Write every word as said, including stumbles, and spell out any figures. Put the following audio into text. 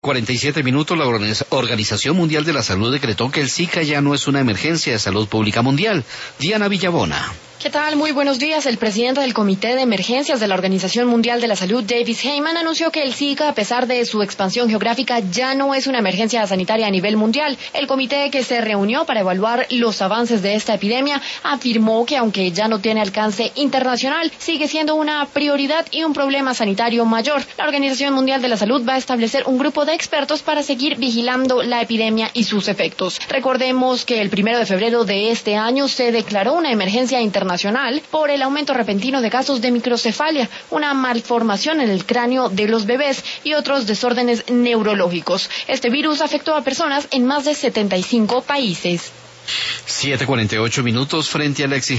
cuarenta y siete minutos, la Organización Mundial de la Salud decretó que el Zika ya no es una emergencia de salud pública mundial. Diana Villabona. ¿Qué tal? Muy buenos días. El presidente del Comité de Emergencias de la Organización Mundial de la Salud, David Heyman, anunció que el Zika, a pesar de su expansión geográfica, ya no es una emergencia sanitaria a nivel mundial. El comité, que se reunió para evaluar los avances de esta epidemia, afirmó que aunque ya no tiene alcance internacional, sigue siendo una prioridad y un problema sanitario mayor. La Organización Mundial de la Salud va a establecer un grupo de expertos para seguir vigilando la epidemia y sus efectos. Recordemos que el primero de febrero de este año se declaró una emergencia internacional por el aumento repentino de casos de microcefalia, una malformación en el cráneo de los bebés y otros desórdenes neurológicos. Este virus afectó a personas en más de setenta y cinco países. siete cuarenta y ocho minutos frente a la exigencia